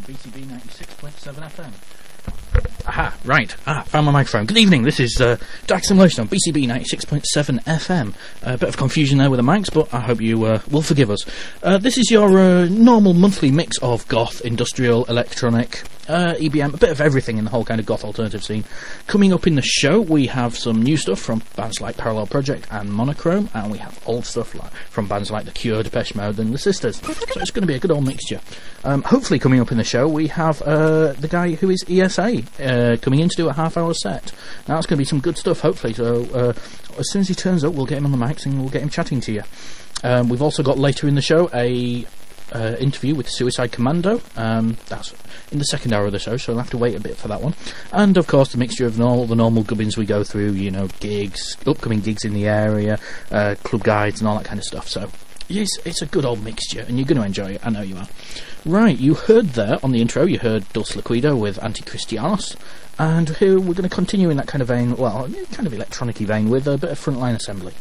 BCB 96.7 FM. Aha, right. Found my microphone. Good evening, this is Dark Simulation on BCB 96.7 FM. A bit of confusion there with the mics, but I hope you will forgive us. This is your normal monthly mix of goth, industrial, electronic, EBM, a bit of everything in the whole kind of goth alternative scene. Coming up in the show, we have some new stuff from bands like Parallel Project and Monochrome, and we have old stuff from bands like The Cure, Depeche Mode and The Sisters. So it's going to be a good old mixture. Hopefully coming up in the show, we have the guy who is ESA coming in to do a half-hour set. Now that's going to be some good stuff, hopefully. So as soon as he turns up, we'll get him on the mics and we'll get him chatting to you. We've also got later in the show a interview with Suicide Commando. That's in the second hour of the show, so we'll have to wait a bit for that one. And of course the mixture of all the normal gubbins we go through, you know, gigs, upcoming gigs in the area, club guides and all that kind of stuff. So yes, it's a good old mixture and you're going to enjoy it, I know you are. Right, you heard there on the intro, you heard Dulce Liquido with Antichristianos, and here we're going to continue in that kind of vein, well, kind of electronic-y vein with a bit of Frontline Assembly.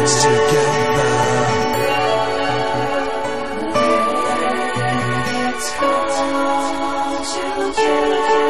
hearts together. Let's hold together.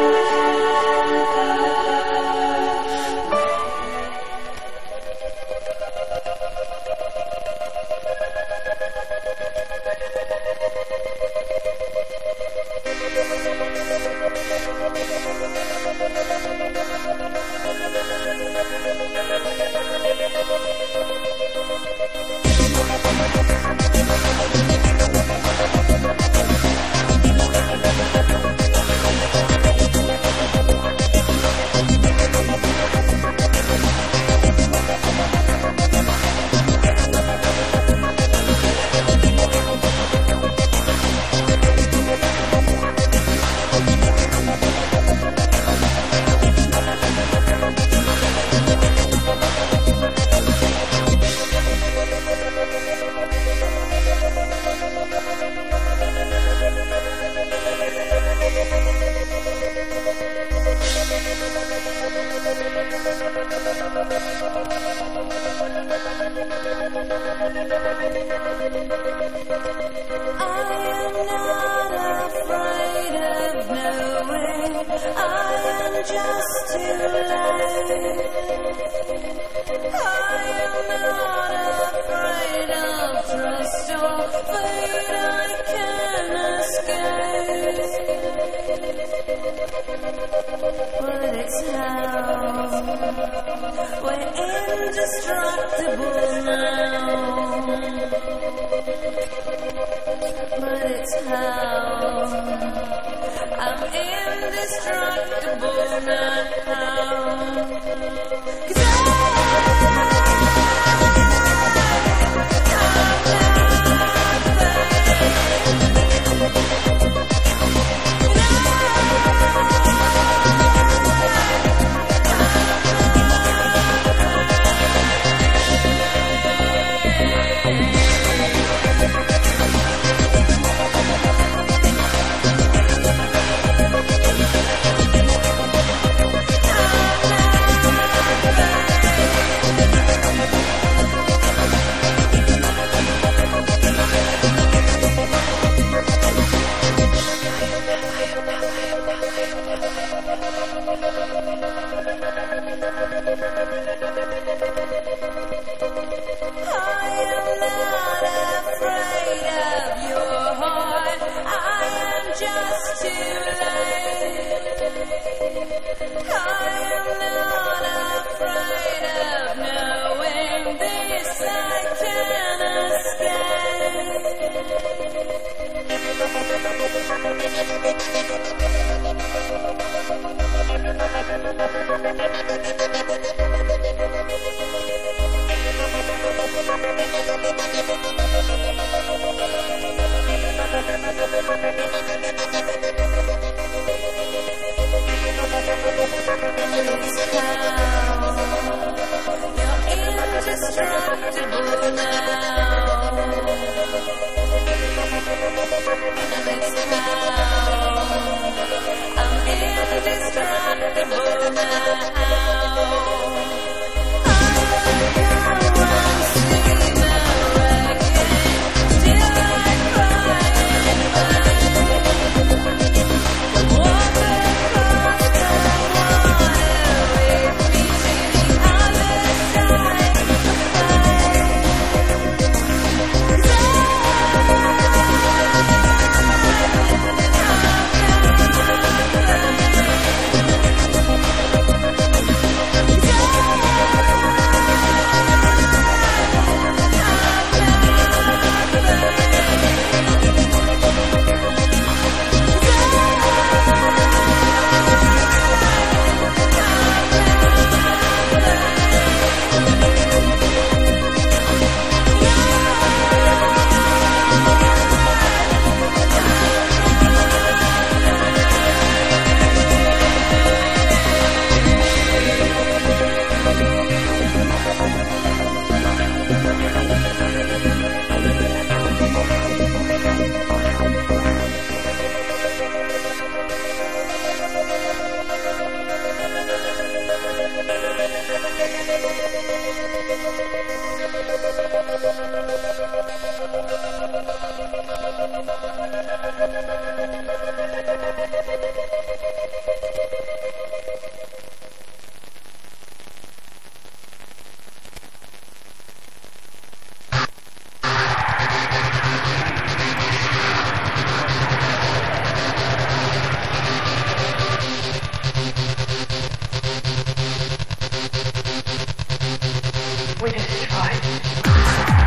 I'm indestructible now. We destroy.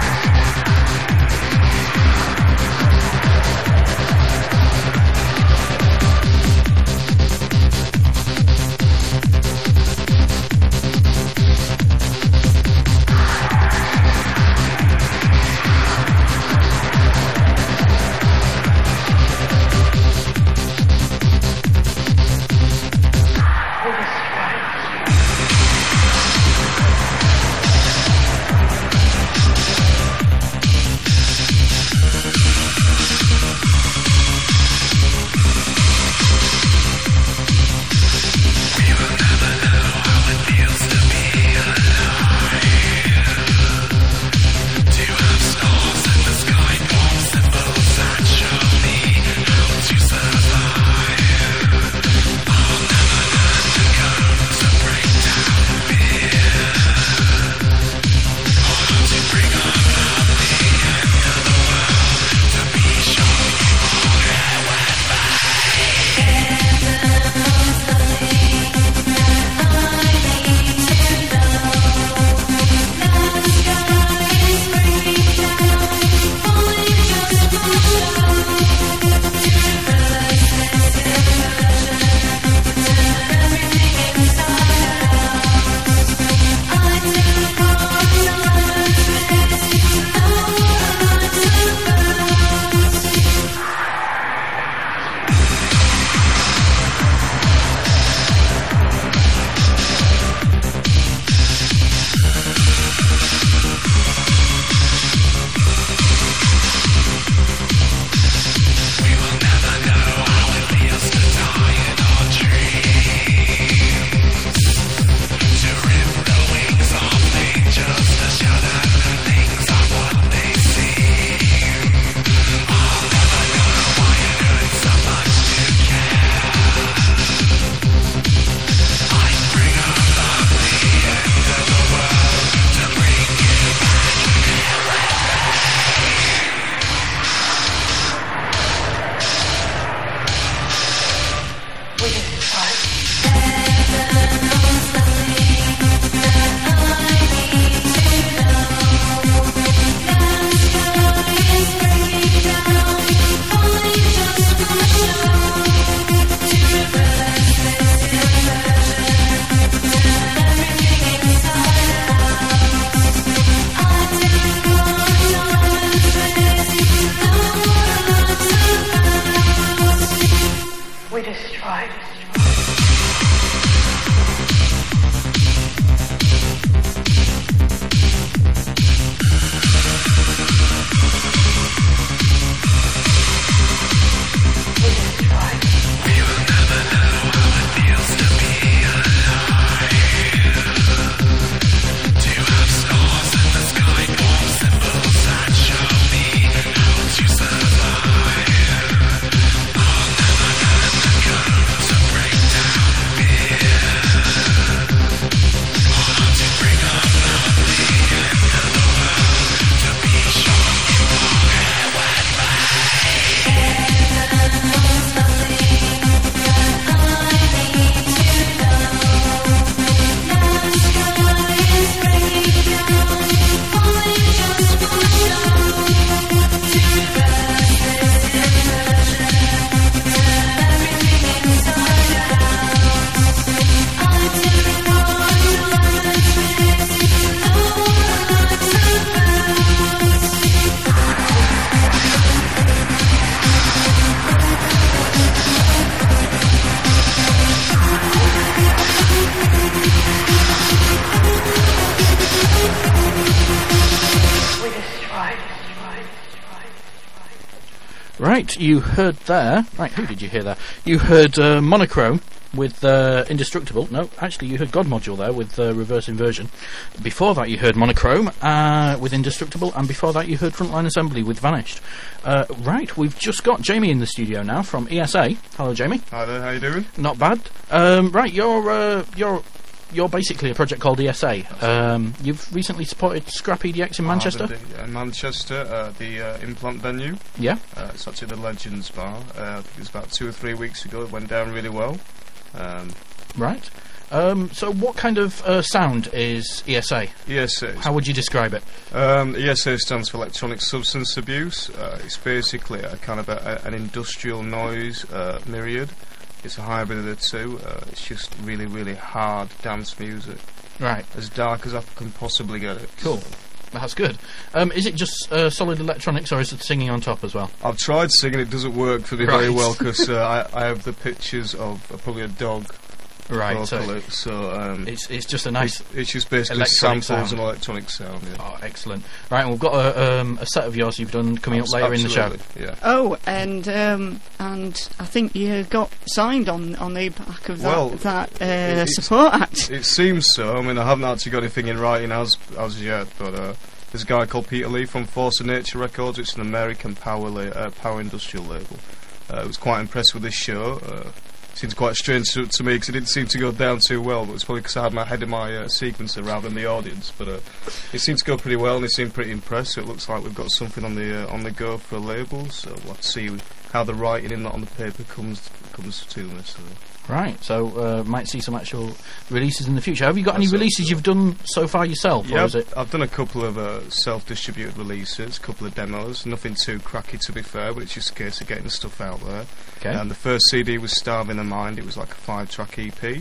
Right, you heard there. Right, who did you hear there? You heard Monochrome with Indestructible. No, actually, you heard God Module there with Reverse Inversion. Before that, you heard Monochrome with Indestructible, and before that, you heard Frontline Assembly with Vanished. Right, we've just got Jamie in the studio now from ESA. Hello, Jamie. Hi there, how you doing? Not bad. Right, you're basically a project called ESA. You've recently supported Scrap EDX in Manchester? In Manchester, the Implant venue. Yeah. It's actually the Legends Bar. I think it was about 2 or 3 weeks ago. It went down really well. Right. So what kind of sound is ESA? ESA. How would you describe it? ESA stands for Electronic Substance Abuse. It's basically a kind of an industrial noise myriad. It's a hybrid of the two. It's just really, really hard dance music. Right. As dark as I can possibly get it. Cool. That's good. Is it just solid electronics, or is it singing on top as well? I've tried singing, it doesn't work for me very well, because I have the pictures of probably a dog. Right, it's just a nice. It's just basically samples sound. and electronic sound. Yeah. Oh, excellent! Right, and we've got a set of yours you've done coming up later in the show. Yeah. Oh, and I think you got signed on the back of that support act. It seems so. I mean, I haven't actually got anything in writing as yet, but there's a guy called Peter Lee from Force of Nature Records. It's an American power industrial label. I was quite impressed with this show. Seems quite strange to me because it didn't seem to go down too well, but it's probably because I had my head in my sequencer rather than the audience. But it seemed to go pretty well, and they seemed pretty impressed. So it looks like we've got something on the go for a label. So we'll have to see how the writing in that on the paper comes to me. So. Right, so might see some actual releases in the future. Have you got any Absolutely. releases you've done so far yourself? Yeah, or is it? I've done a couple of self-distributed releases, a couple of demos. Nothing too cracky, to be fair, but it's just a case of getting stuff out there. Okay. And the first CD was Starving the Mind. It was like a 5-track EP.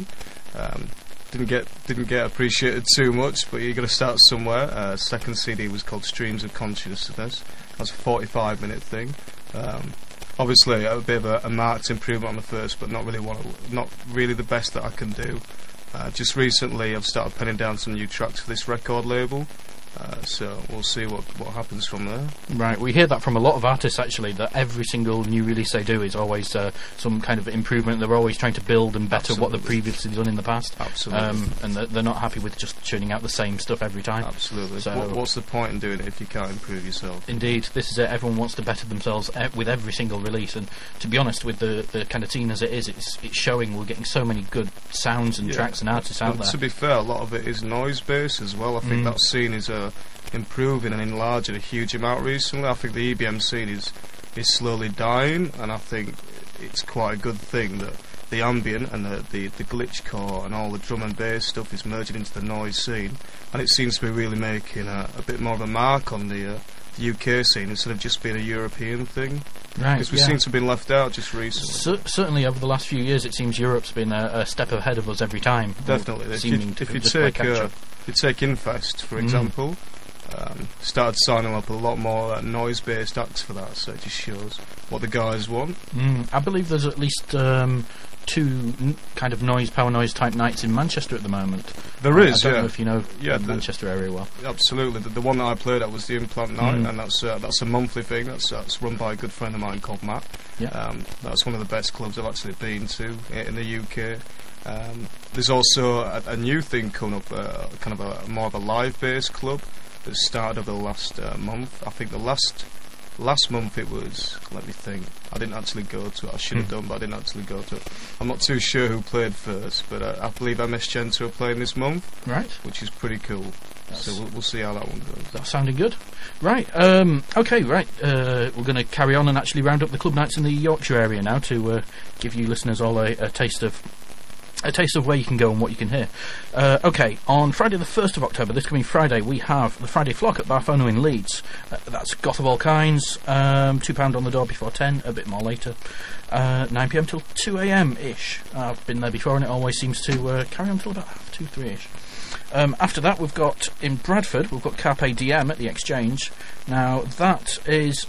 Didn't get appreciated too much, but you got to start somewhere. Second CD was called Streams of Consciousness. That's a 45-minute thing. Obviously, a bit of a marked improvement on the first, but not really the best that I can do. Just recently, I've started penning down some new tracks for this record label. So we'll see what happens from there. Right, we hear that from a lot of artists actually, that every single new release they do is always some kind of improvement. They're always trying to build and better what they've previously done in the past. Absolutely. And they're not happy with just churning out the same stuff every time. Absolutely. So what's the point in doing it if you can't improve yourself? Indeed, this is it. Everyone wants to better themselves with every single release, and to be honest, with the kind of scene as it is, it's showing. We're getting so many good sounds and tracks and artists out there. To be fair, a lot of it is noise based as well. I think that scene is improving and enlarging a huge amount recently. I think the EBM scene is slowly dying, and I think it's quite a good thing that the ambient and the glitchcore and all the drum and bass stuff is merging into the noise scene, and it seems to be really making a bit more of a mark on the UK scene instead of just being a European thing. Right, because we seem to have been left out just recently. Certainly over the last few years, it seems Europe's been a step ahead of us every time. Definitely. If you take Infest, for example, started signing up a lot more noise-based acts for that, so it just shows what the guys want. I believe there's at least two kind of power noise type nights in Manchester at the moment. There is, I don't know if you know the Manchester area well. Absolutely. The one that I played at was the Implant Night, and that's a monthly thing. That's run by a good friend of mine called Matt. Yeah. That's one of the best clubs I've actually been to in the UK. There's also a new thing coming up, kind of more of a live-based club that started over the last month. I think the last month it was, let me think, I didn't actually go to it. I should have done, but I didn't actually go to it. I'm not too sure who played first, but I believe MS Gento are playing this month. Right. Which is pretty cool. So we'll see how that one goes. That's sounding good. Right, okay, right. We're going to carry on and actually round up the club nights in the Yorkshire area now to give you listeners all a taste of where you can go and what you can hear. Okay, on Friday the 1st of October, this coming Friday, we have the Friday Flock at Barfono in Leeds. That's goth of all kinds, £2 on the door before 10, a bit more later. 9pm till 2am-ish. I've been there before and it always seems to carry on till about 2, 3ish. After that, we've got, in Bradford, we've got Carpe Diem at the Exchange. Now, that is...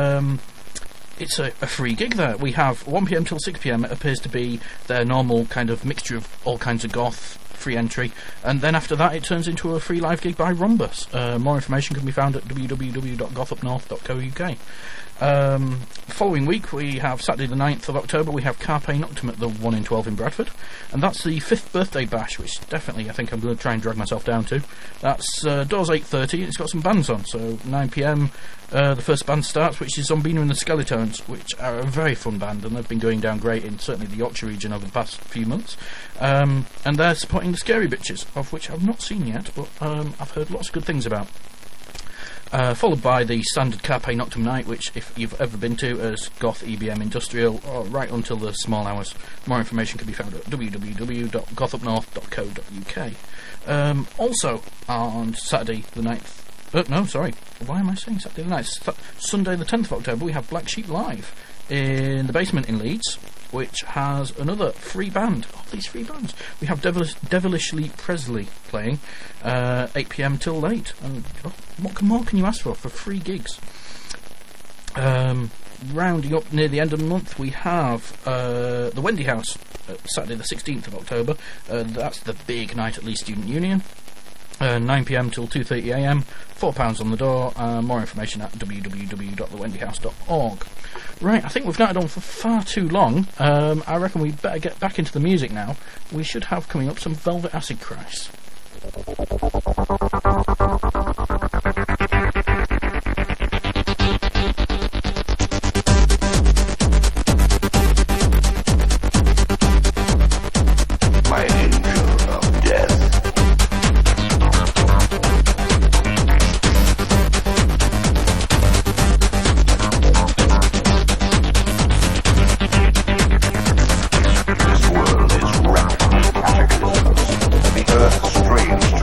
it's a free gig there. We have 1pm till 6pm. It appears to be their normal kind of mixture of all kinds of goth, free entry, and then after that it turns into a free live gig by Rhombus. More information can be found at www.gothupnorth.co.uk. Following week we have Saturday the 9th of October, we have Carpe Noctum at the 1 in 12 in Bradford, and that's the 5th birthday bash, which definitely I think I'm going to try and drag myself down to. That's doors 8:30, and it's got some bands on, so 9pm the first band starts, which is Zombina and the Skeletones, which are a very fun band, and they've been going down great in certainly the Yorkshire region over the past few months. And they're supporting the Scary Bitches, of which I've not seen yet, but I've heard lots of good things about. followed by the standard Carpe Noctem night, which, if you've ever been to, as Goth EBM Industrial, right until the small hours. More information can be found at www.gothupnorth.co.uk. Also, on Saturday the 9th... no, sorry. Why am I saying Saturday the 9th? Sunday the 10th of October, we have Black Sheep Live in the basement in Leeds, which has another free band. Oh, these free bands. We have Devilishly Presley playing 8 p.m. till late. And what more can you ask for free gigs? Rounding up near the end of the month, we have the Wendy House, Saturday the 16th of October. That's the big night at Leeds Student Union. 9 p.m. till 2:30 a.m. £4 on the door. More information at www.thewendyhouse.org. Right, I think we've not done for far too long. I reckon we better get back into the music now. We should have coming up some Velvet Acid Christ. Strange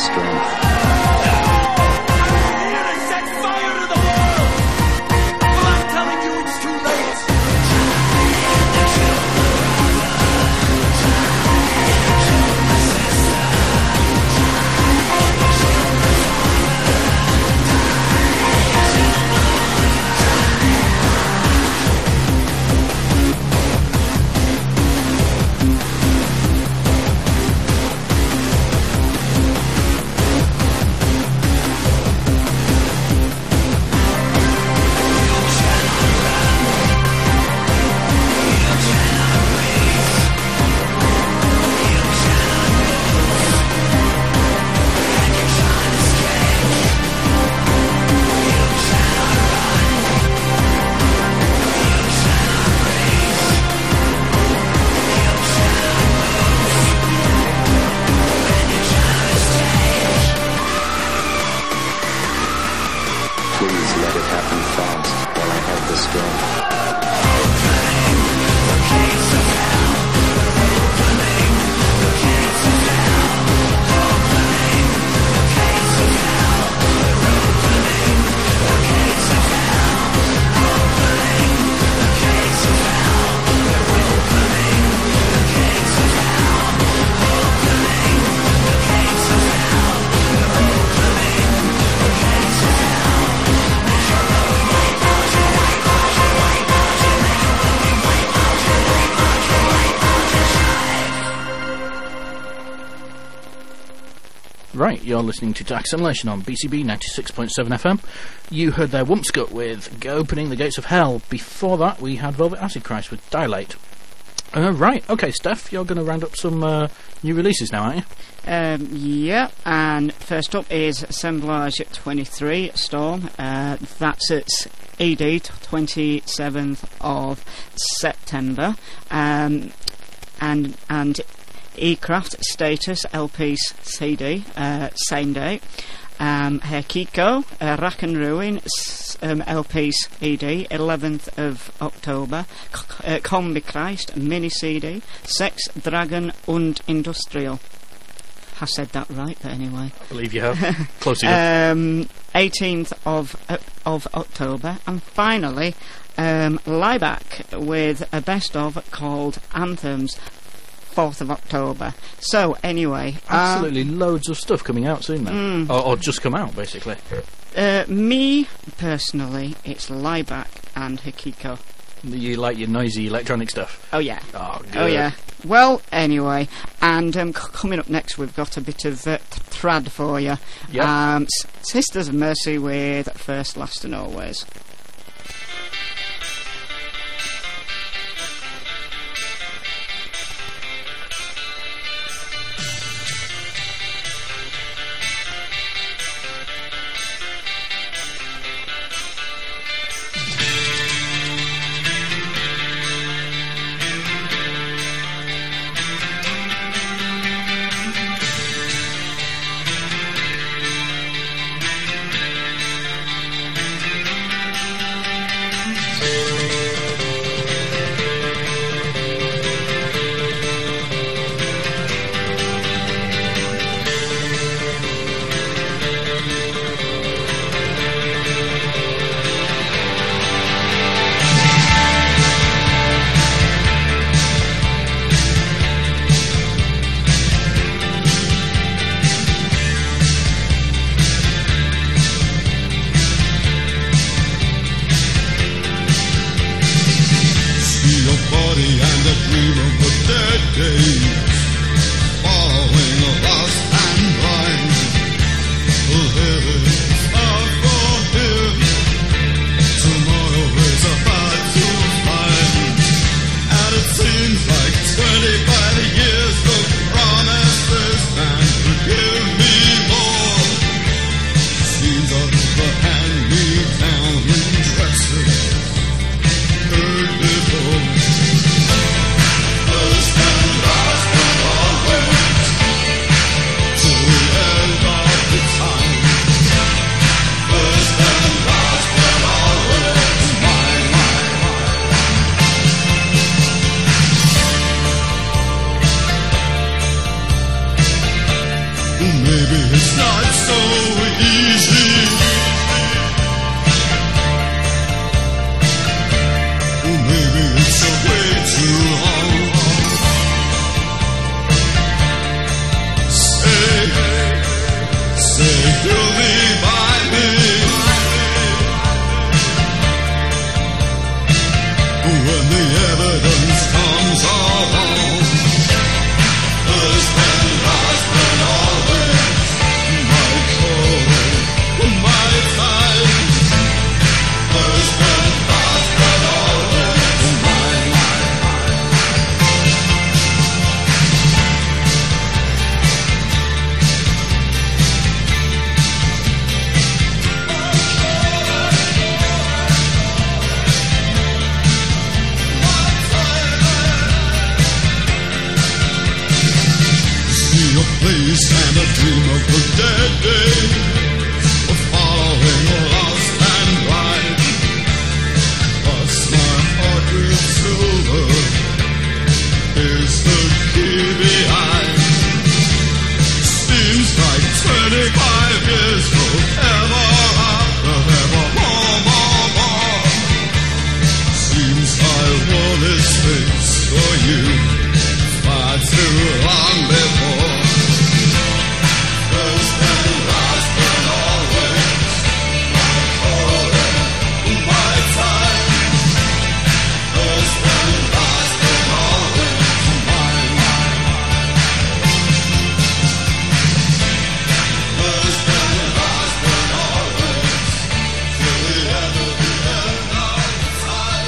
strength. Right, you're listening to Dark Simulation on BCB 96.7 FM. You heard their Wumpscut with Opening the Gates of Hell. Before that, we had Velvet Acid Christ with Dilate. Right, okay, Steph, you're going to round up some new releases now, aren't you? Yeah, and first up is Assemblage 23 Storm. That's its ED, 27th of September. And E-Craft Status LP's CD, same day. Hekiko, Rack and Ruin LP's ED, 11th of October. Combi Christ Mini CD, Sex, Dragon und Industrial. I said that right, but anyway. I believe you have. Close enough. 18th of October. And finally, Lieback with a best of called Anthems, 4th of October. So, anyway... Absolutely loads of stuff coming out soon then. Or just come out, basically. Me, personally, it's Lieback and Hekiko. You like your noisy electronic stuff? Oh, yeah. Oh, good. Oh, yeah. Well, anyway, and coming up next, we've got a bit of trad for you. Yep. Sisters of Mercy with First, Last and Always. maybe it's not so easy. Or maybe it's a way too long. Say you'll be by me when the evidence comes along. Husband, always my call, my time. Husband, always mine. See a place and a dream of the dead days, of following lost and blind. Cross my heart with silver, is the key behind. Seems like 25 years forever after more. Seems I wore this face for you far too long before. First and last and always my calling, my time. First and last and always mine. First and last and always, till the end of the end of time.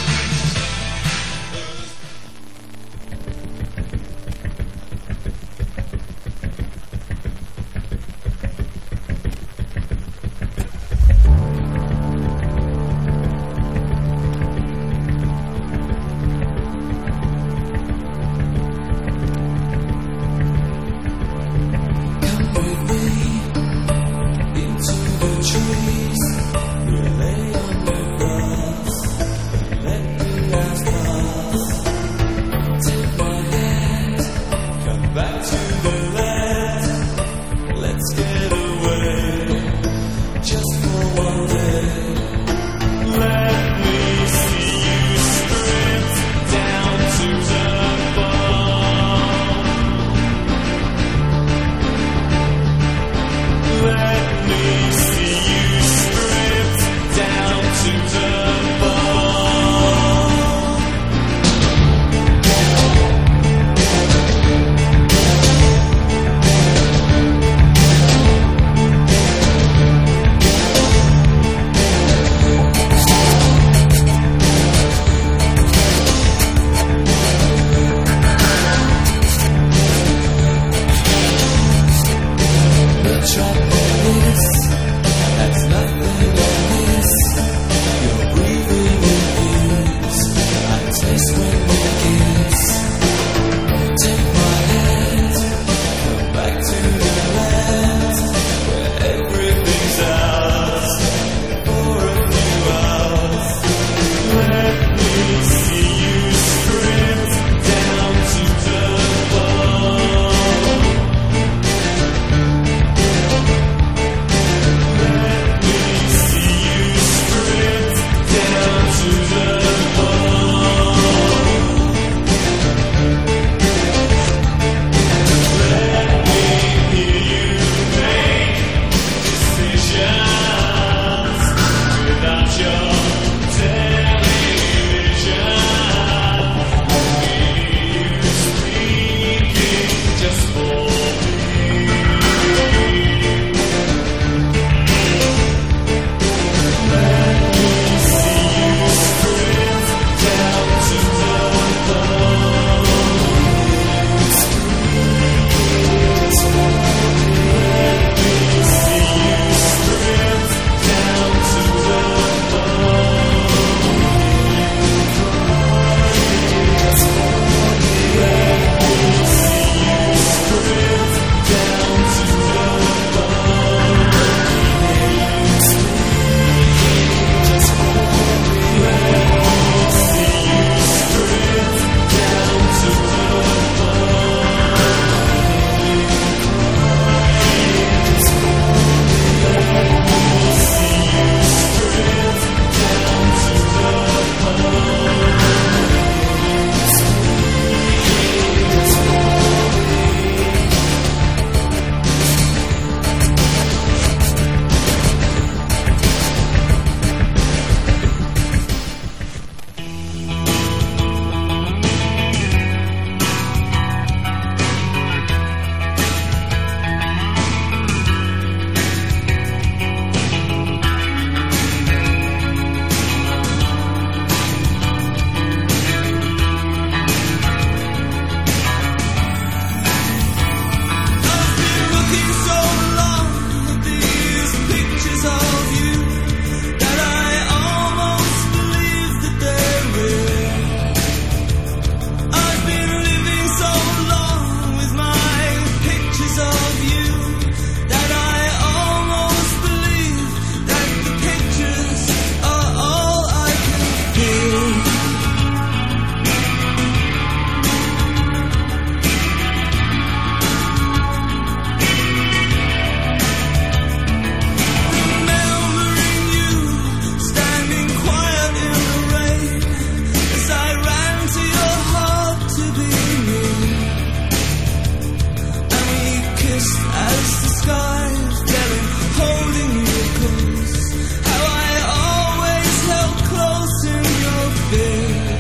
mist as the sky fell in, holding you close. How I always held close in your bed.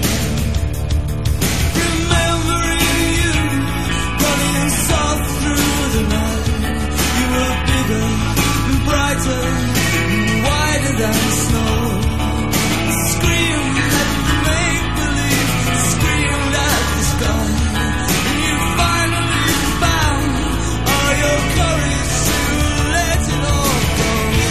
Remembering you, running soft through the night. You were bigger and brighter and wider than snow. Screamed at the make-believe, screamed at the sky. And you finally found all your courage to let it all go.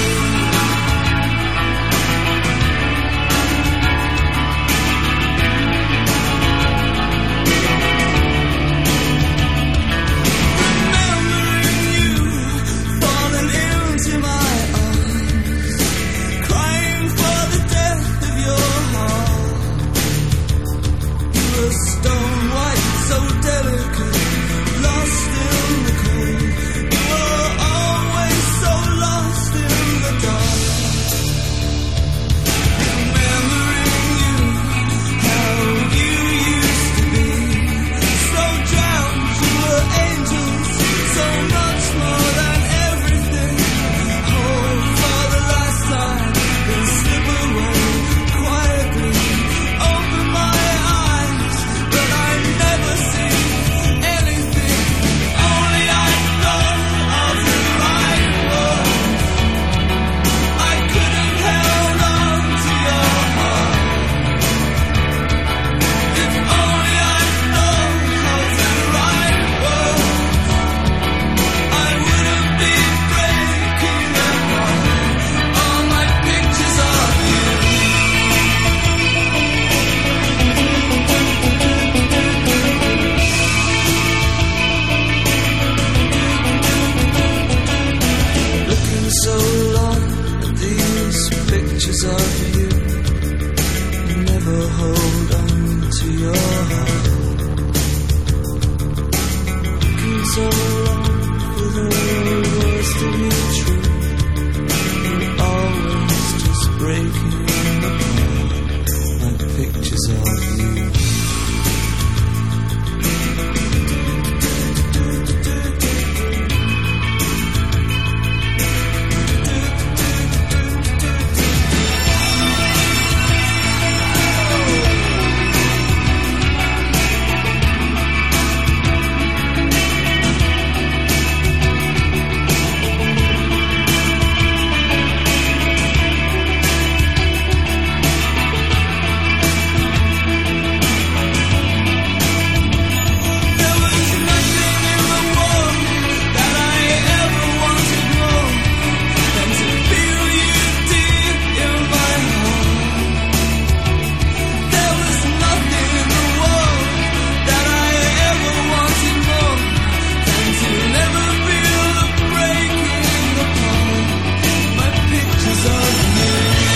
Remembering you, falling into my arms, crying for the death of your heart. You were stone white, so delicate, lost in the cold. You were always so lost in the dark. Remembering you, how you used to be, so drowned, you were angels, so much more than everything. Hold for the last time, then slip away quietly. Open my eyes, but I never see anything. Only I thought of the right words. I could have held on to your heart. If only I thought of the right words, I wouldn't be breaking apart all my pictures of you. Looking so long at these pictures of you, never hold on to your heart. Looking so long for the words to be true, and always just breaking apart my pictures of you. There was nothing in the world that I ever wanted more than to feel you deep in my heart. There was nothing in the world that I ever wanted more than to never feel the breaking apart my pictures of you.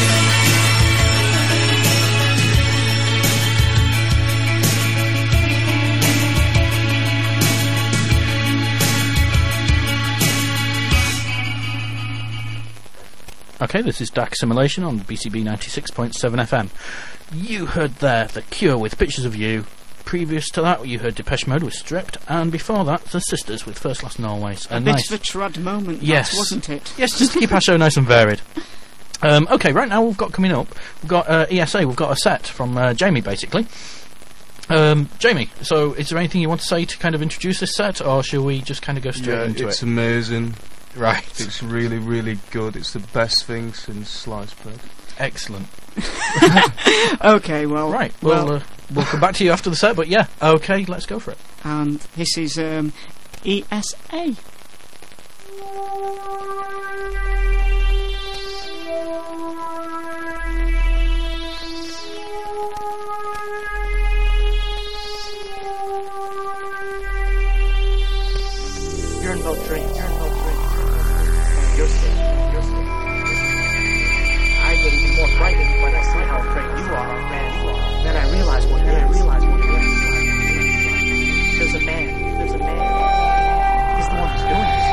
Okay, this is Dark Assimilation on BCB 96.7 FM. You heard there The Cure with Pictures of You. Previous to that, you heard Depeche Mode with Stripped, and before that, The Sisters with First Last and Always. A bit of a trad moment, Yes. that, wasn't it? Yes, just to keep our show nice and varied. Okay, right now we've got coming up, we've got ESA, we've got a set from Jamie, basically. Jamie, so is there anything you want to say to kind of introduce this set, or shall we just kind of go straight into it's it? amazing. Right. It's really, really good. It's the best thing since sliced bread. Excellent. Okay, well... Right, we'll come back to you after the set, but yeah, okay, let's go for it. And this is ESA. You're in both dreams. You're scared. I get even more frightened when I see how afraid you are, man. Then I realize what it is. There's a man. He's the one who's doing this.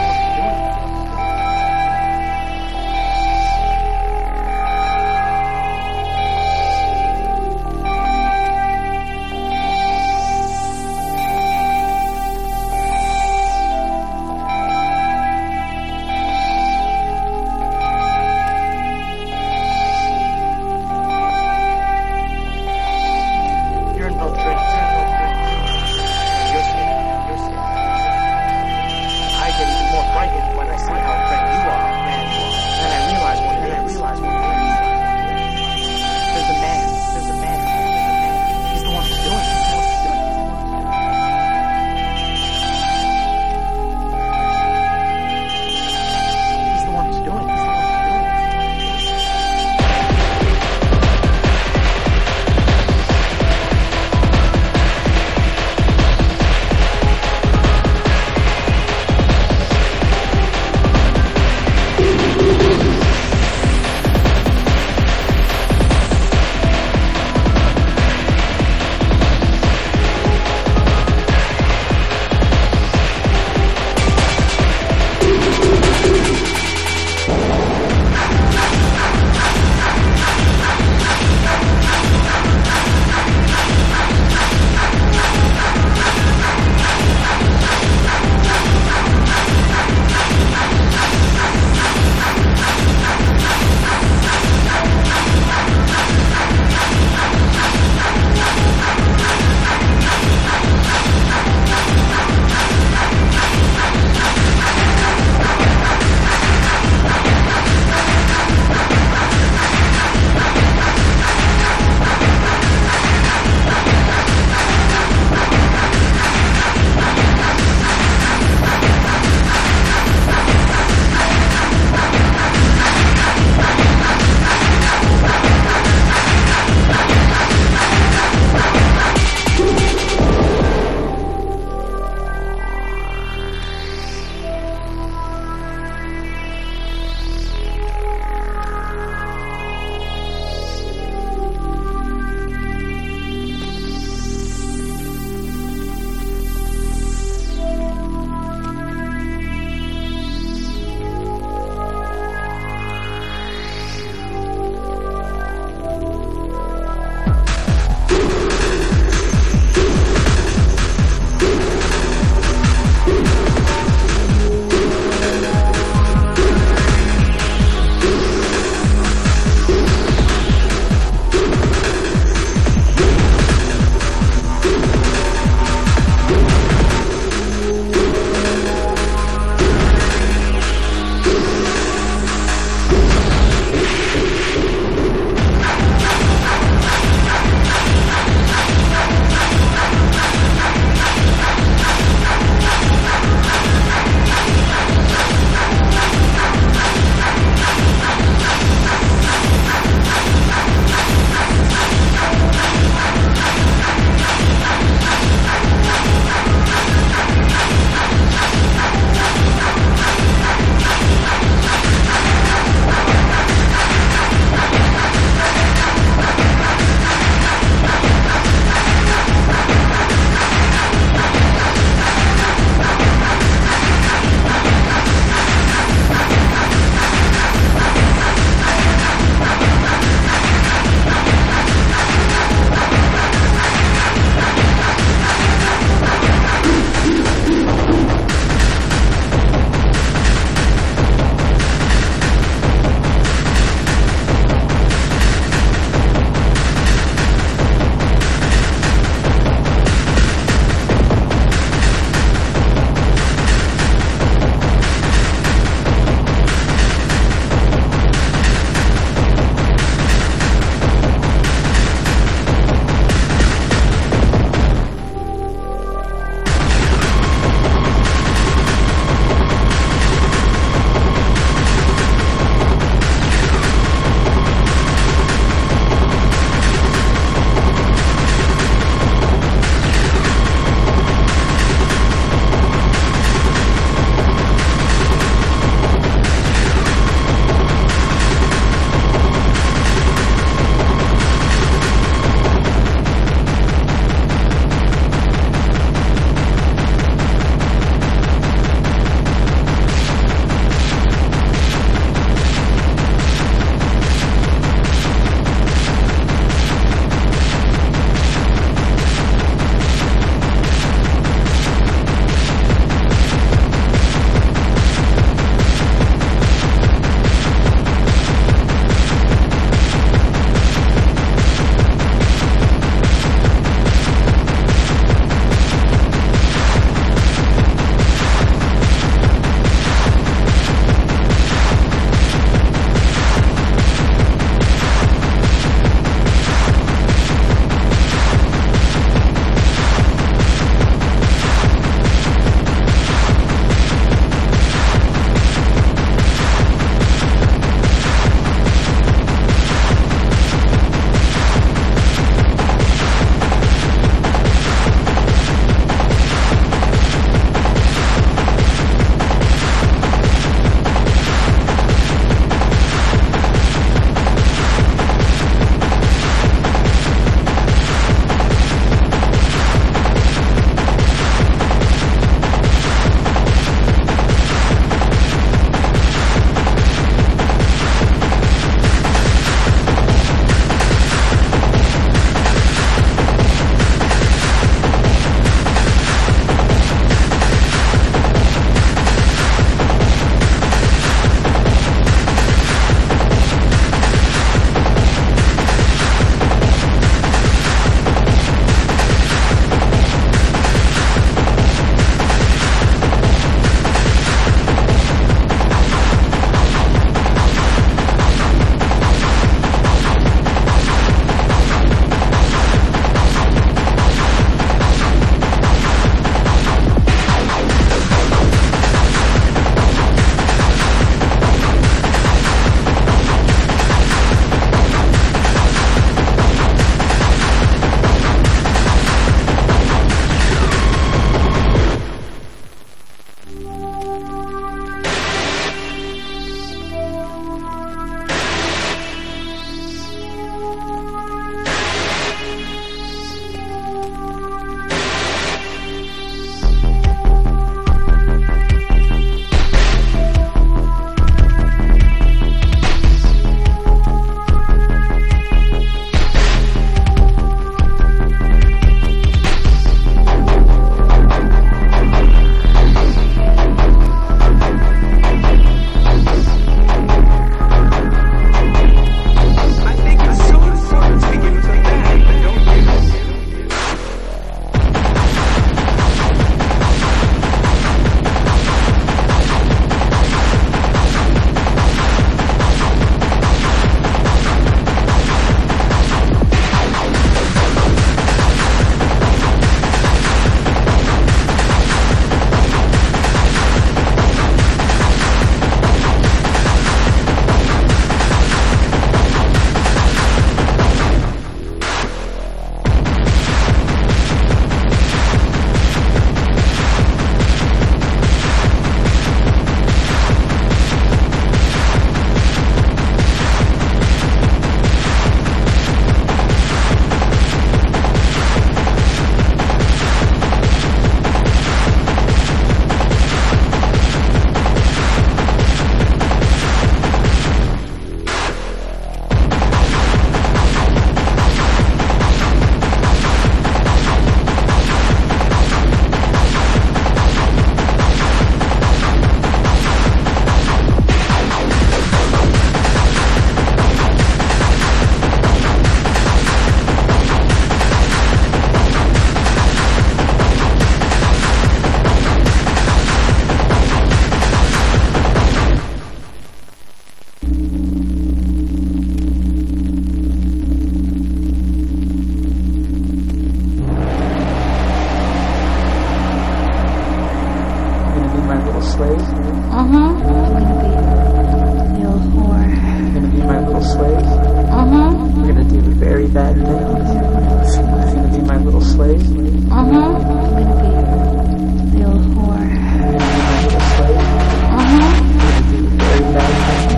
I'm gonna be your little whore. You're gonna be my little slave. Mm-hmm. You're gonna do very bad things. You're gonna be my little slave. Mm-hmm. I'm gonna be your little whore. You're gonna be my little slave. Mm-hmm. You're gonna do very bad things.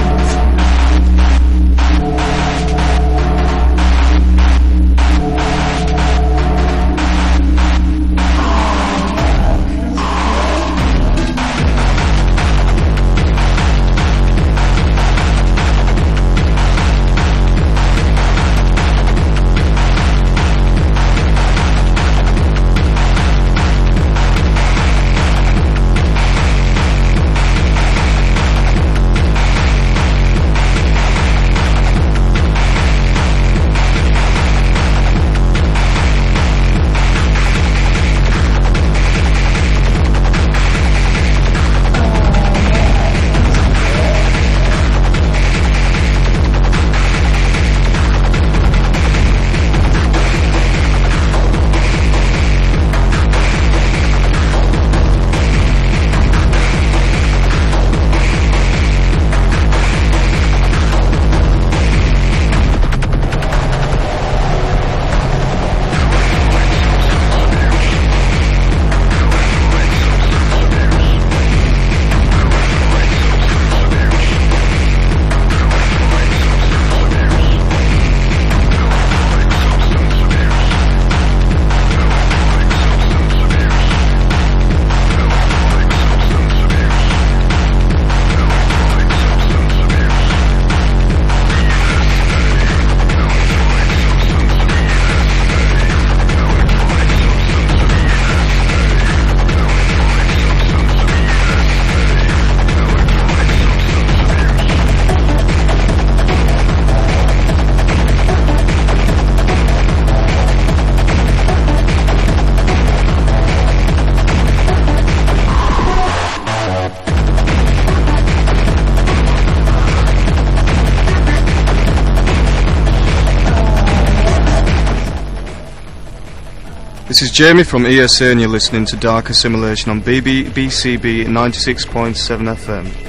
This is Jamie from ESA and you're listening to Dark Assimilation on BCB 96.7 FM.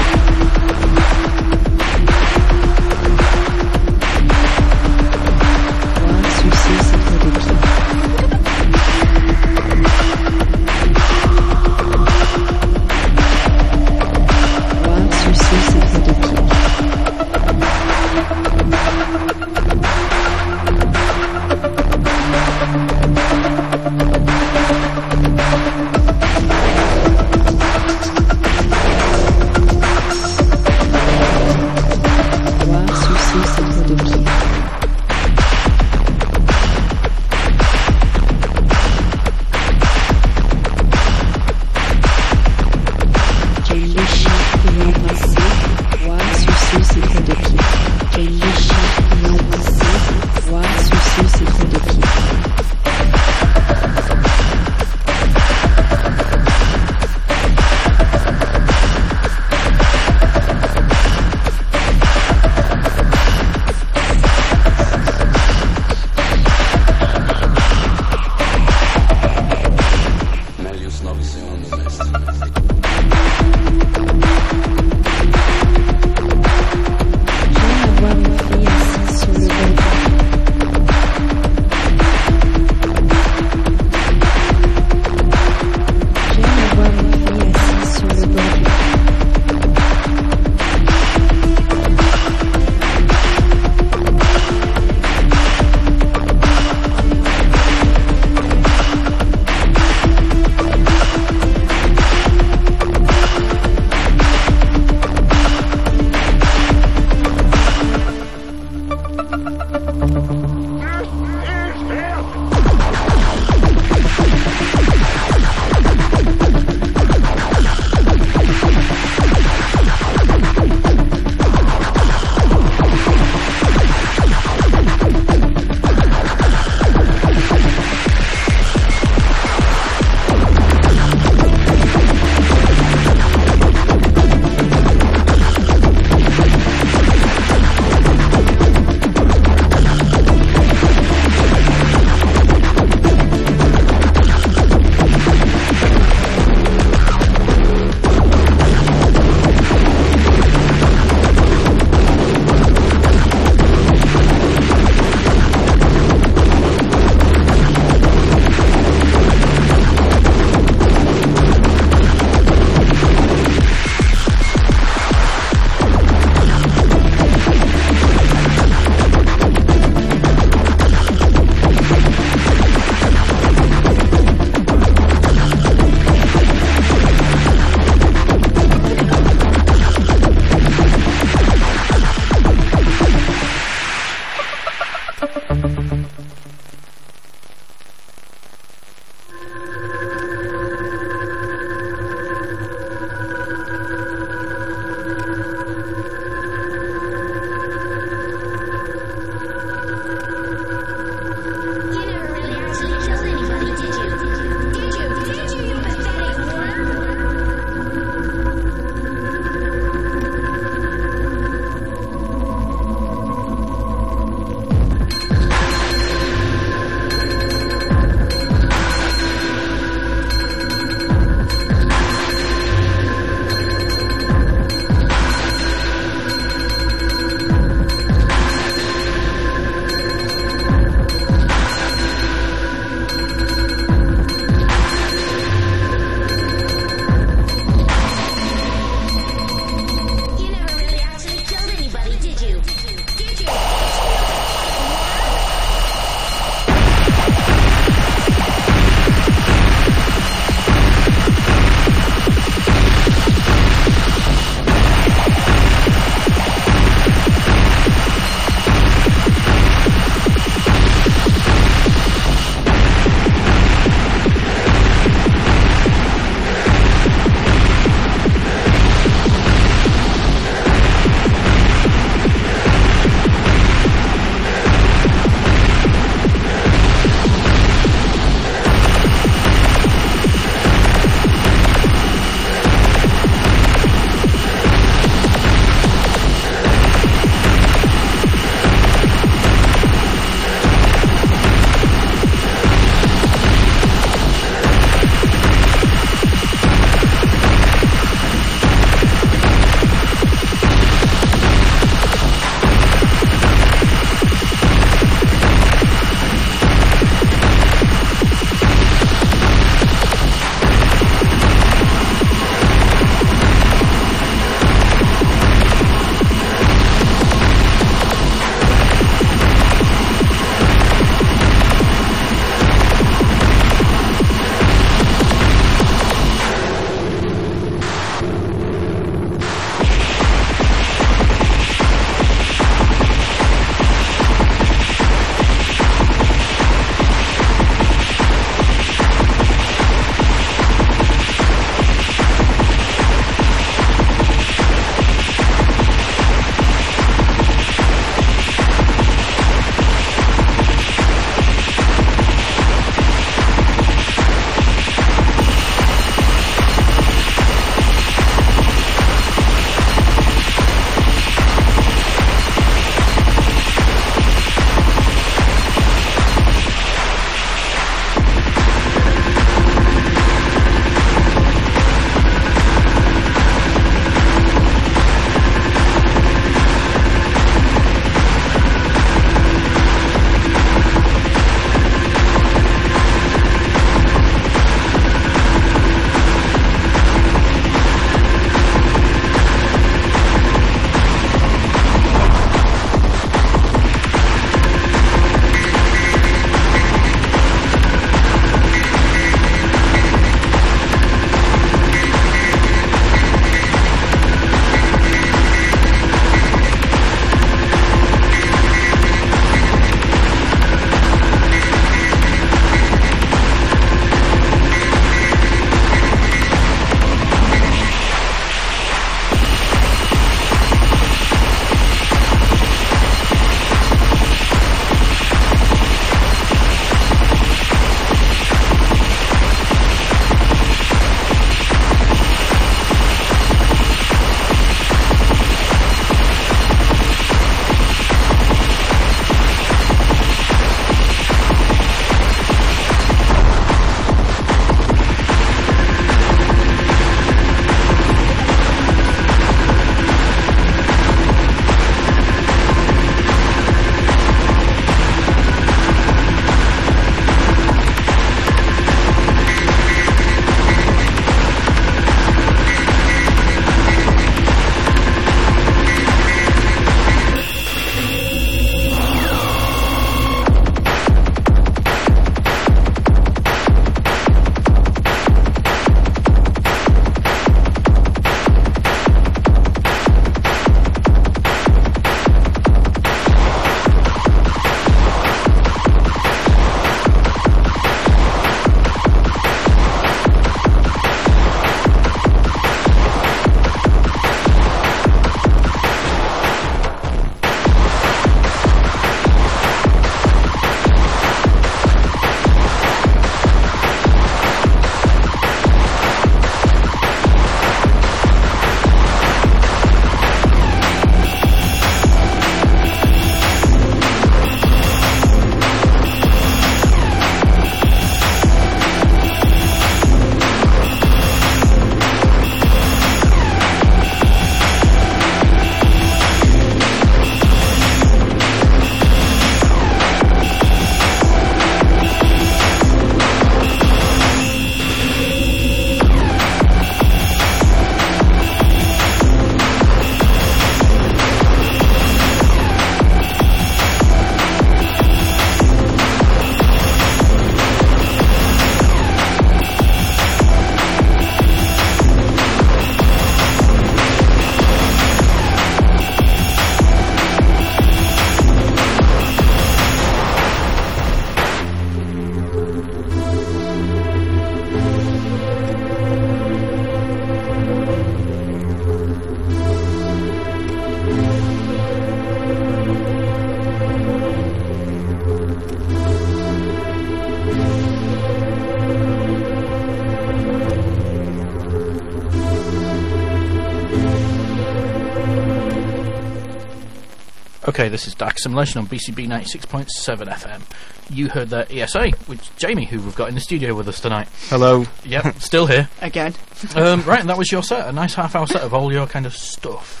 Okay, this is Dark Simulation on BCB 96.7 FM. You heard that ESA, which Jamie, who we've got in the studio with us tonight. Hello. Yep, still here. Again. Right, and that was your set, a nice half-hour set of all your kind of stuff.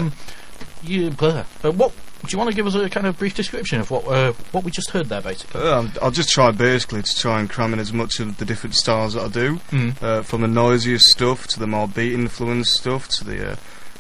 What do you want to give us a kind of brief description of what we just heard there, basically? I'll just try basically to try and cram in as much of the different styles that I do, from the noisiest stuff to the more beat-influenced stuff to the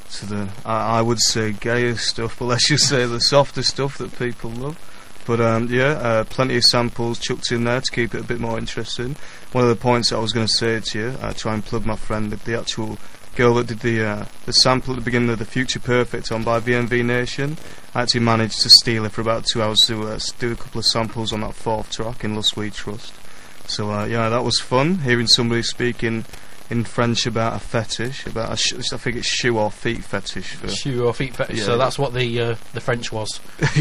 I would say gayer stuff, but let's just say the softer stuff that people love. But plenty of samples chucked in there to keep it a bit more interesting. One of the points that I was going to say to you, I try and plug my friend, the actual girl that did the sample at the beginning of the Future Perfect on by VMV Nation. I actually managed to steal her for about 2 hours to do a couple of samples on that 4th track in Lust We Trust. So that was fun, hearing somebody speaking in French about a fetish, about I think it's shoe or feet fetish. Shoe or feet fetish. Yeah. So that's what the French was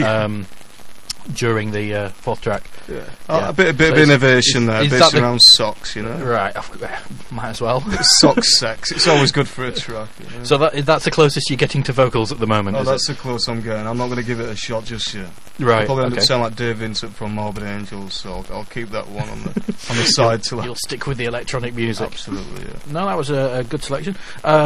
during the 4th track. Yeah. Yeah. A bit of So innovation there, is based that around socks, you know. Right, might as well. Sock sex. It's always good for a track. You know? So that's the closest you're getting to vocals at the moment. Oh, is that's it? the close I'm getting. I'm not going to give it a shot just yet. Right. I'll probably end up Okay. sound like Dave Vincent from Morbid Angels, so I'll keep that one on the side till You'll stick with the electronic music. absolutely. Yeah. No, that was a good selection.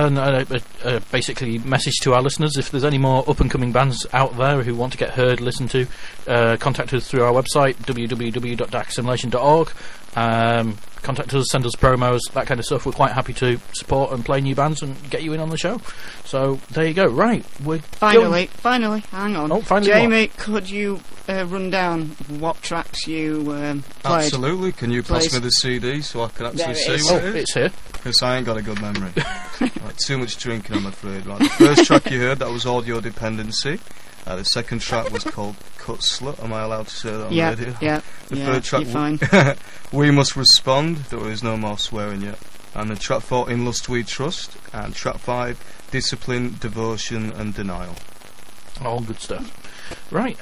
Basically, message to our listeners: if there's any more up-and-coming bands out there who want to get heard, listened to, contact us through our website www.darksimulation.org. Contact us, send us promos, that kind of stuff. We're quite happy to support and play new bands and get you in on the show. So there you go. Right, we're Finally, hang on. Oh, finally Jamie, could you run down what tracks you played? Absolutely. Can you pass Please. me the CD so I can There actually it see is. what it is? it's here. Because I ain't got a good memory. Right, too much drinking, I'm afraid. Right, the first track you heard, that was Audio Dependency. The second track was called Cut Slut. Am I allowed to say that on Yeah, radio? yeah, The yeah, third track, you're fine. We Must Respond. There is no more swearing yet. And the track 4, In Lust We Trust. And track 5, Discipline, Devotion and Denial. All good stuff. Right,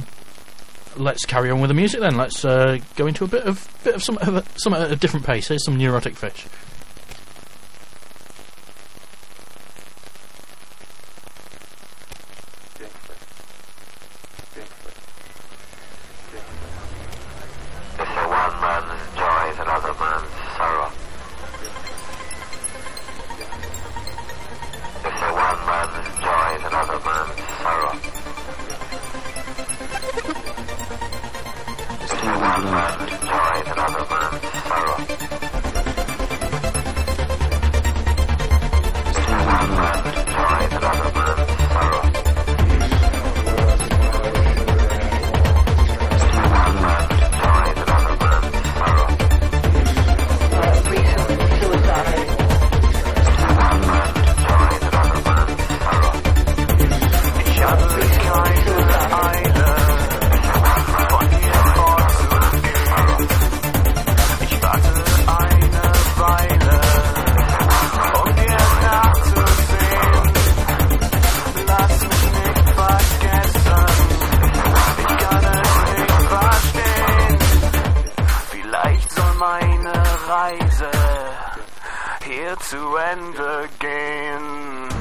let's carry on with the music then. Let's go into a bit of some at a different pace. Here's some Neurotic Fish. One man's joy is another man's sorrow. They say one man's joy is another man's sorrow. They say one man's joy is another man's sorrow. They say one man's joy is another man's sorrow. Here to end again.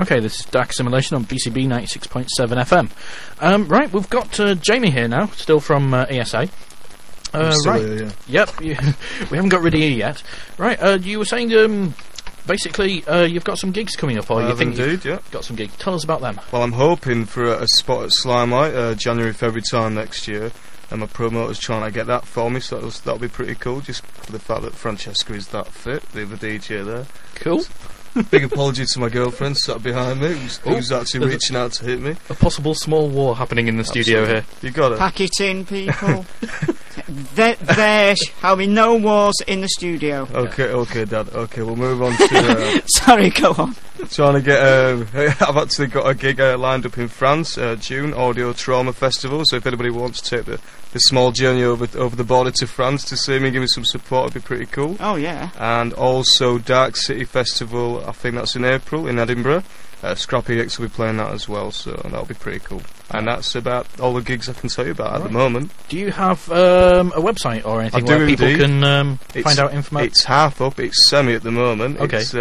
Okay, this is Dark Simulation on BCB 96.7 FM. Right, we've got Jamie here now, still from ESA. Still Right. here, yeah. Yep, we haven't got rid of you yet. Right, you were saying, basically, you've got some gigs coming up, or I you have think you've indeed, yeah. got some gigs. Tell us about them. Well, I'm hoping for a spot at Slimelight, January, February time next year. And my promoter's trying to get that for me, so that'll be pretty cool, just for the fact that Francesca is that fit, the other DJ there. Cool. Big apology to my girlfriend sat behind me, who's actually there's reaching out to hit me. A possible small war happening in the studio here. You got it. Pack it in, people. There shall be no wars in the studio. Okay, Dad. Okay, we'll move on to Sorry, go on. trying to get. I've actually got a gig lined up in France, June Audio Trauma Festival. So if anybody wants to take the small journey over the border to France to see me, give me some support, it'd be pretty cool. Oh, yeah. And also Dark City Festival, I think that's in April in Edinburgh. Scrappy X will be playing that as well, so that'll be pretty cool. And that's about all the gigs I can tell you about at the moment. Do you have a website or anything I do where people indeed. can find out information? It's half up, it's semi at the moment. Okay. It's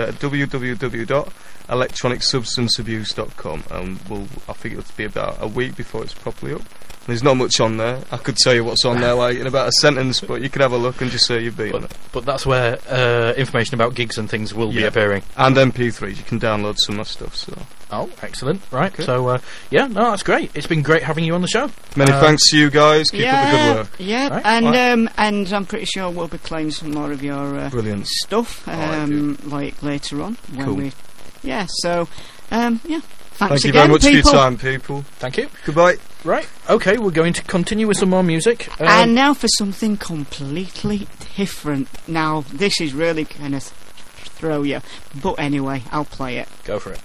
www.electronicsubstanceabuse.com, and I think it'll be about a week before it's properly up. There's not much on there. I could tell you what's on there like in about a sentence, but you could have a look and just say you've been on it. But that's where information about gigs and things will be Yeah. appearing. And MP3s, you can download some of my stuff. So Oh, excellent. Right, Okay. so, yeah, no, that's great. It's been great having you on the show. many thanks to you guys. Keep up the good work. Yeah, Right. and I'm pretty sure we'll be playing some more of your Brilliant. stuff, thank you. like later on when Cool. yeah. So, yeah. Thanks Thank you again, very much people. for your time, people. Thank you. Goodbye. Right, okay, we're going to continue with some more music. And now for something completely different. Now, this is really going to throw you. But anyway, I'll play it. Go for it.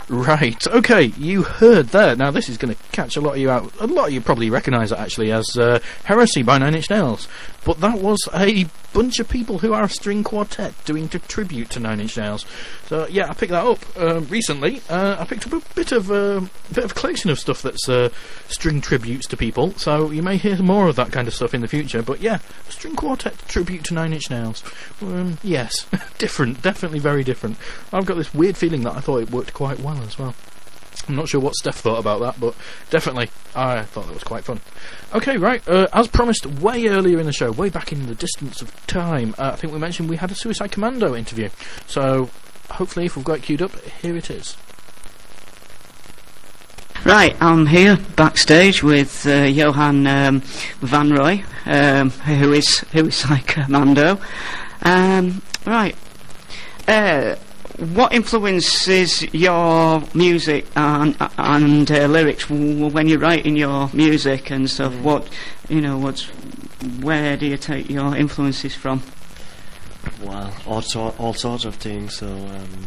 Right, okay, you heard that. Now this is going to catch a lot of you out. A lot of you probably recognise it actually as Heresy by Nine Inch Nails. But that was a bunch of people who are a string quartet doing a tribute to Nine Inch Nails. So yeah, I picked that up recently. I picked up a bit of a collection of stuff that's string tributes to people. So you may hear more of that kind of stuff in the future. But yeah, a string quartet tribute to Nine Inch Nails. Yes, different, definitely very different. I've got this weird feeling that I thought it worked quite well as well. I'm not sure what Steph thought about that, but definitely I thought that was quite fun. Okay, right, as promised way earlier in the show, way back in the distance of time, I think we mentioned we had a Suicide Commando interview. So hopefully if we've got it queued up, here it is. Right, I'm here backstage with Johan Van Roy, who is Suicide Commando. Right. What influences your music and lyrics when you're writing your music and stuff? Where do you take your influences from? Well, all sorts of things. So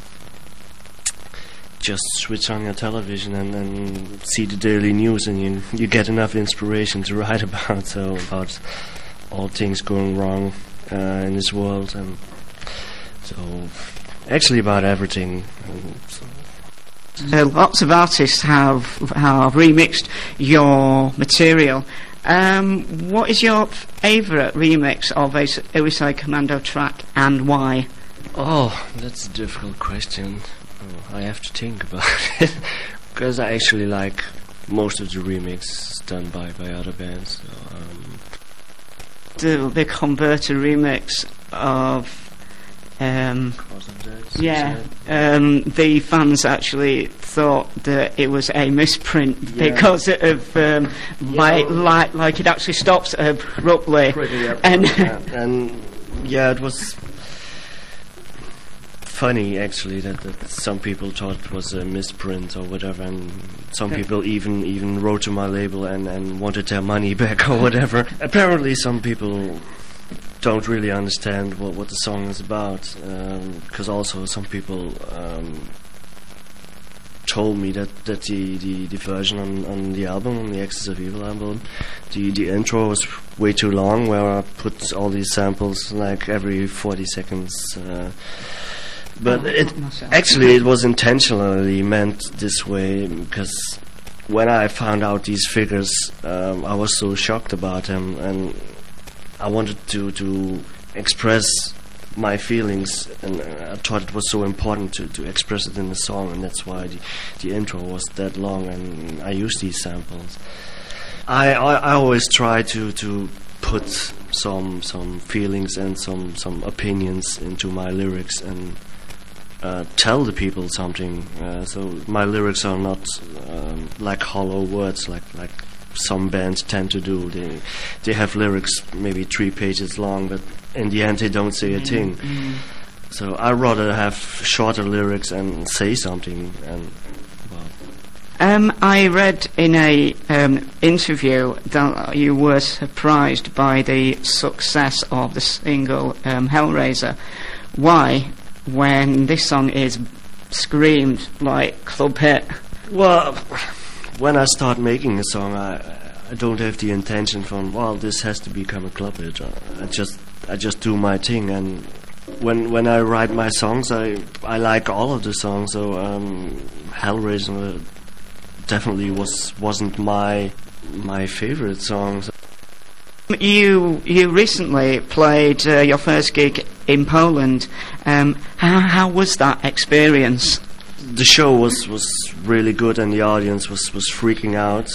just switch on your television and see the daily news, and you get enough inspiration to write about. So about all things going wrong in this world, and so. Actually, about everything. Lots of artists have remixed your material. What is your favourite remix of a Suicide Commando track, and why? Oh, that's a difficult question. I have to think about it, because I actually like most of the remix done by other bands. So, the Converter remix of the fans actually thought that it was a misprint because of like it actually stops abruptly, and it was funny actually that some people thought it was a misprint or whatever, and some people even wrote to my label and wanted their money back or whatever. Apparently some people don't really understand what the song is about, because also some people told me that the version on the album, on the Axis of Evil album, the intro was way too long, where I put all these samples like every 40 seconds. But it was intentionally meant this way, because when I found out these figures, I was so shocked about them, and I wanted to express my feelings, and I thought it was so important to express it in the song, and that's why the intro was that long, and I used these samples. I always try to put some feelings and some opinions into my lyrics and tell the people something. So my lyrics are not like hollow words like some bands tend to do. They have lyrics maybe 3 pages long, but in the end they don't say a thing. So I rather have shorter lyrics and say something. And I read in a interview that you were surprised by the success of the single Hellraiser. Why, when this song is screamed like club hit? Well, when I start making a song, I don't have the intention from, well, this has to become a club hit. I just do my thing, and when I write my songs, I like all of the songs. So Hellraiser definitely wasn't my favorite song. You recently played your first gig in Poland. How was that experience? The show was really good, and the audience was freaking out.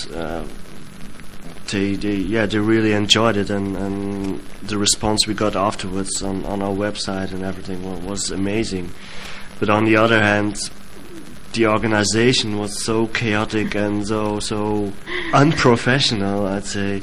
They really enjoyed it, and the response we got afterwards on our website and everything was amazing. But on the other hand, the organization was so chaotic and so unprofessional, I'd say.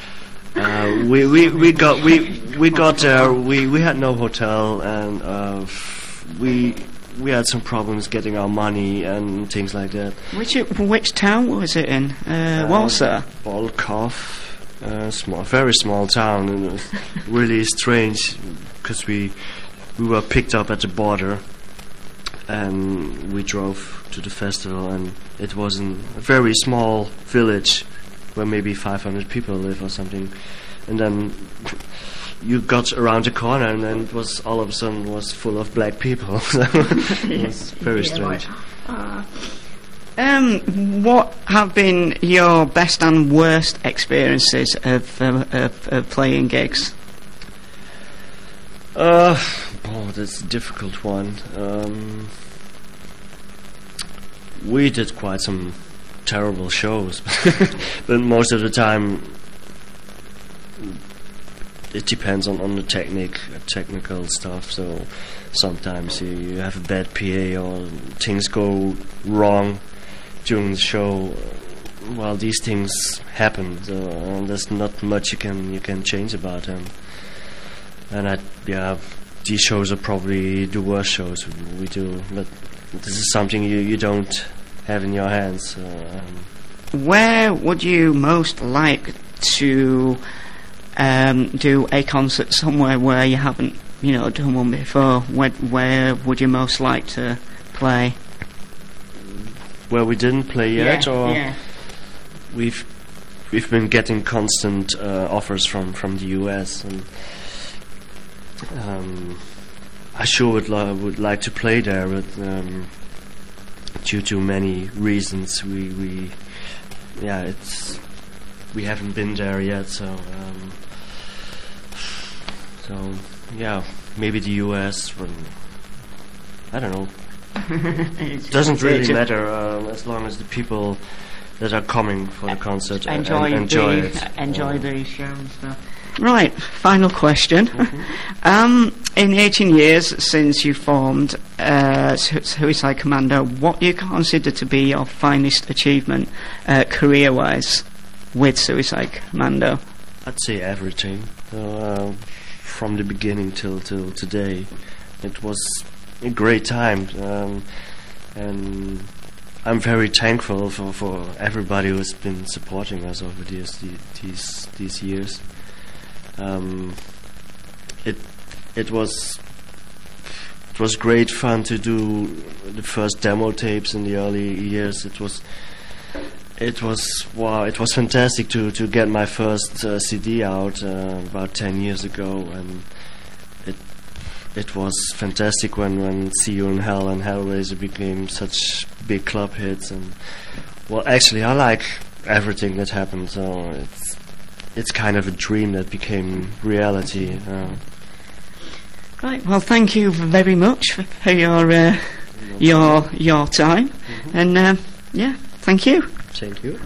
We got there. We had no hotel, and we had some problems getting our money and things like that. Which town was it in? Warsaw. Bolkov, very small town, and it was really strange because we were picked up at the border, and we drove to the festival, and it was in a very small village where maybe 500 people live or something, and then you got around the corner and then it was all of a sudden was full of black people. So it was very strange. What have been your best and worst experiences of playing gigs? That's a difficult one. We did quite some terrible shows, but most of the time it depends on the technical stuff. So sometimes you have a bad PA or things go wrong during the show. Well, these things happen, and there's not much you can change about them. And these shows are probably the worst shows we do. But this is something you don't have in your hands. Where would you most like to do a concert somewhere where you haven't, done one before? Where would you most like to play? Where we didn't play yet, yeah. We've been getting constant offers from the US, and I sure would like to play there, but due to many reasons, we haven't been there yet. So maybe the US. I don't know. It doesn't really matter as long as the people that are coming for the concert enjoy the show and stuff. Right, final question. In 18 years since you formed Suicide Commando, what do you consider to be your finest achievement career-wise with Suicide Commando? I'd say everything. From the beginning till today. It was a great time, and I'm very thankful for everybody who's been supporting us over these years. It was great fun to do the first demo tapes in the early years. It was fantastic to get my first CD out about 10 years ago, and it was fantastic when See You in Hell and Hellraiser became such big club hits. And actually I like everything that happened, so it's kind of a dream that became reality. Right. Well, thank you very much for your time, and thank you. Thank you.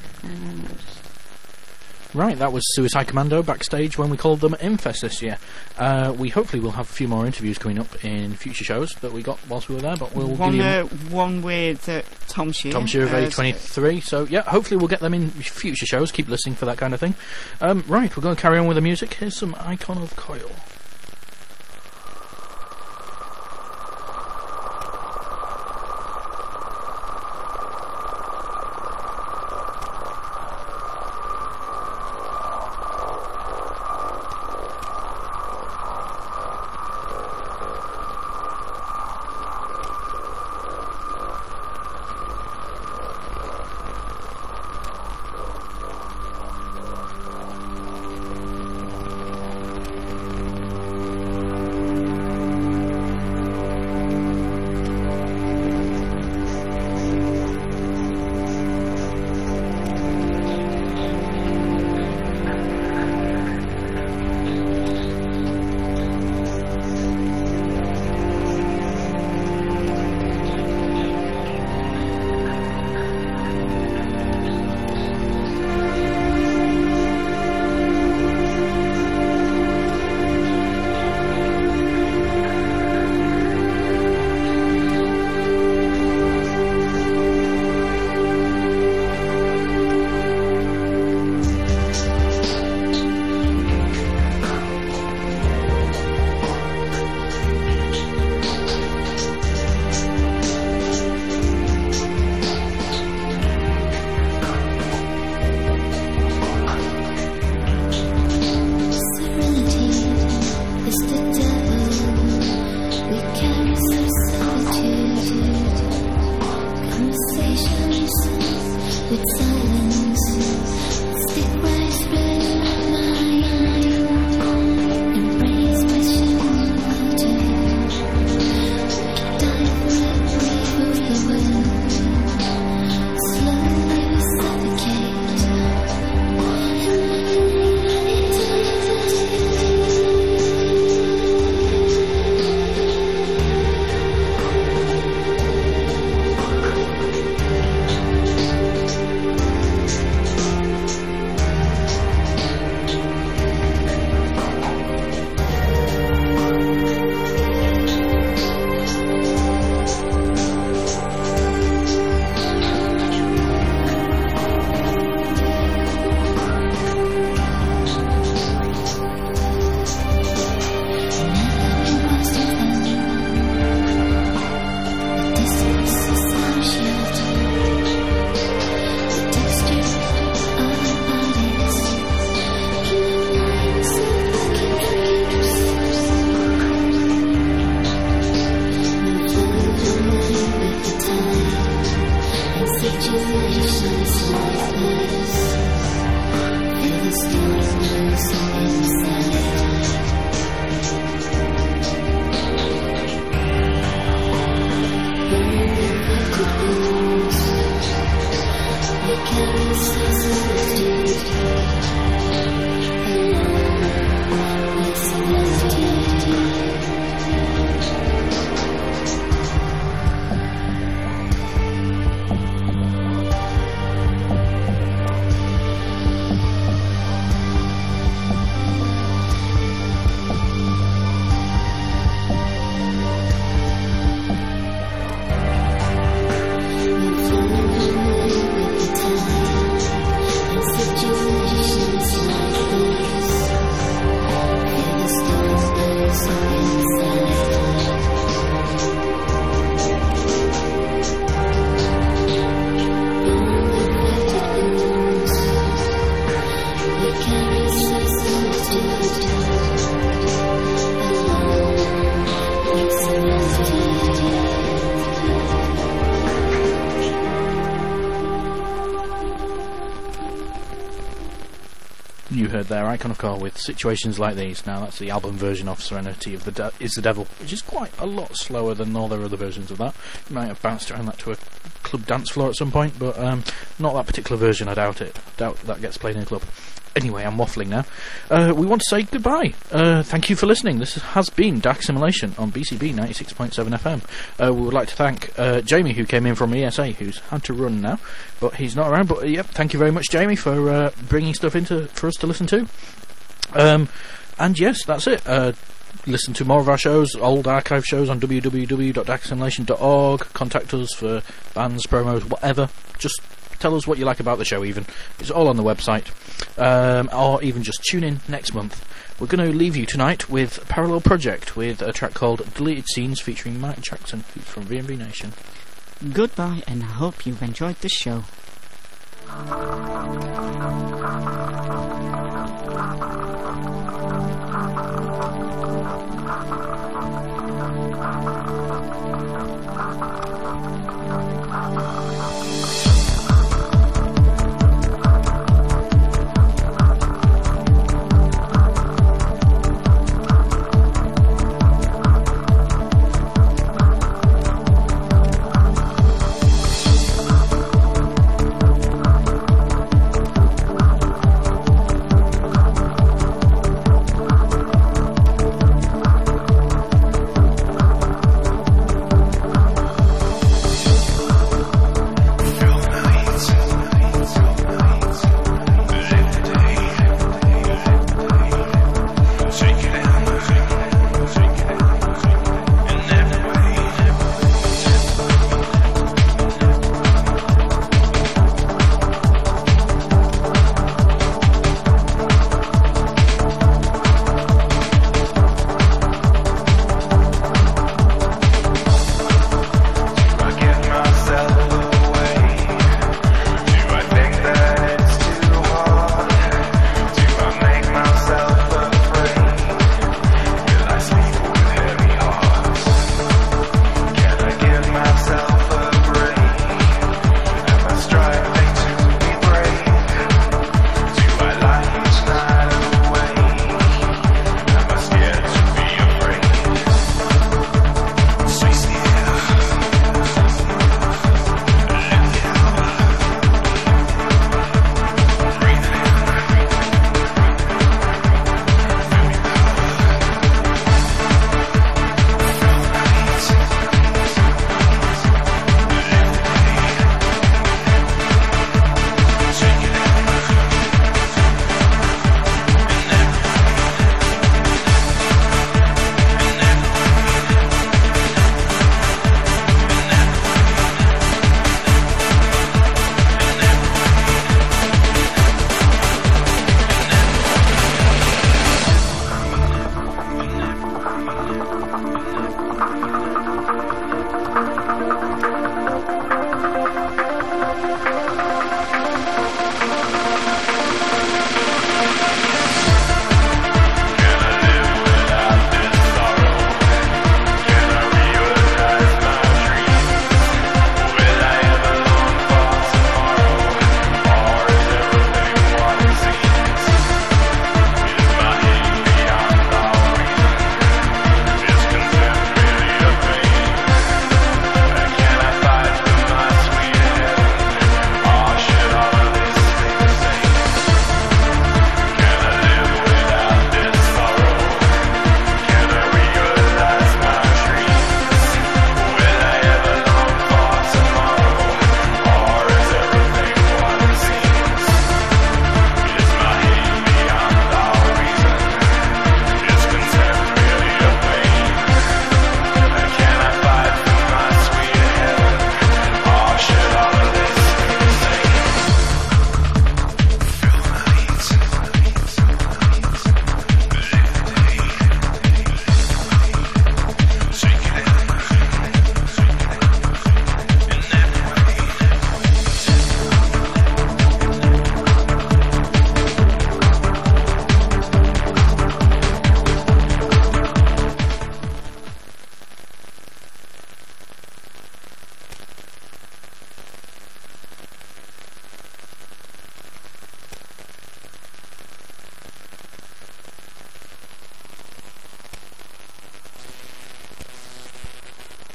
Right, that was Suicide Commando backstage when we called them Infest this year. We hopefully will have a few more interviews coming up in future shows that we got whilst we were there, but we'll give you one with Tom Shear. Tom Shear of A23. So yeah, hopefully we'll get them in future shows. Keep listening for that kind of thing. Right, we're going to carry on with the music. Here's some Icon of Coil. You heard there Icon of Core with Situations Like These. Now that's the album version of Serenity of the Is the Devil, which is quite a lot slower than all their other versions of that. You might have bounced around that to a club dance floor at some point, but not that particular version, I doubt it. Doubt that gets played in a club. Anyway, I'm waffling now. We want to say goodbye. Thank you for listening. This has been Dark Simulation on BCB 96.7 FM. We would like to thank Jamie, who came in from ESA, who's had to run now, but he's not around. But yep, thank you very much, Jamie, for bringing stuff for us to listen to. And yes, that's it. Listen to more of our shows, old archive shows on www.darksimulation.org. Contact us for bands, promos, whatever. Just tell us what you like about the show even. It's all on the website. Or even just tune in next month. We're going to leave you tonight with Parallel Project with a track called Deleted Scenes featuring Mike Jackson, who's from VMV Nation. Goodbye, and I hope you've enjoyed the show.